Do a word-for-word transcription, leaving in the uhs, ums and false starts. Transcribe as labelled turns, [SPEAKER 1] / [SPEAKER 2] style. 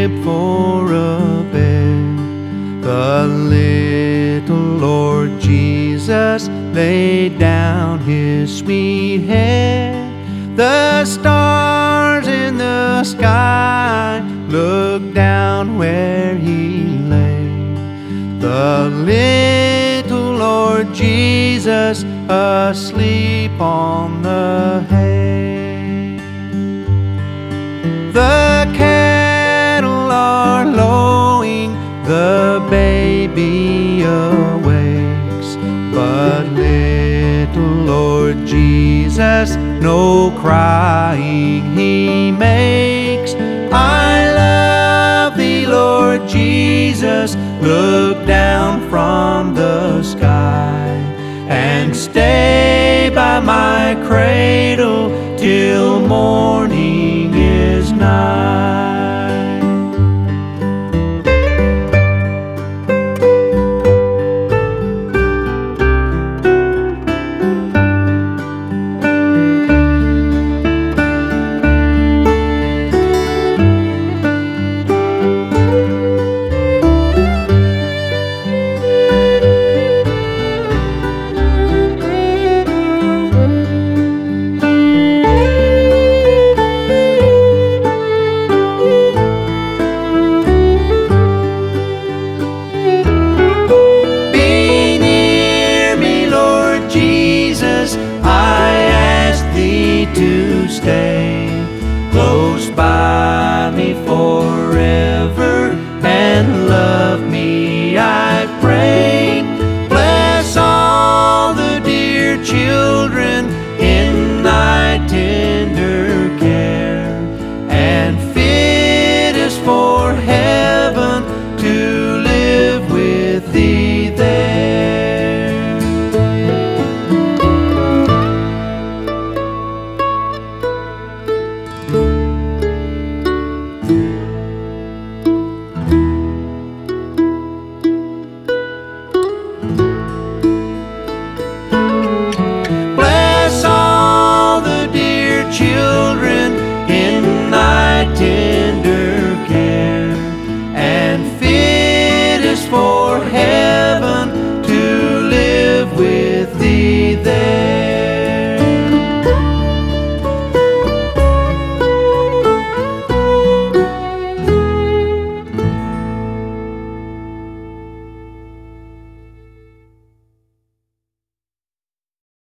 [SPEAKER 1] crib for a bed. The little Lord Jesus laid down his sweet head. The stars in the sky looked down where he lay. The little Lord Jesus asleep on the hay. The cattle are lowing, the baby awakes, but little Lord Jesus no crying he makes. I love thee, Lord Jesus, look down from the sky and stay by my cradle till morning is nigh. I ask thee to stay.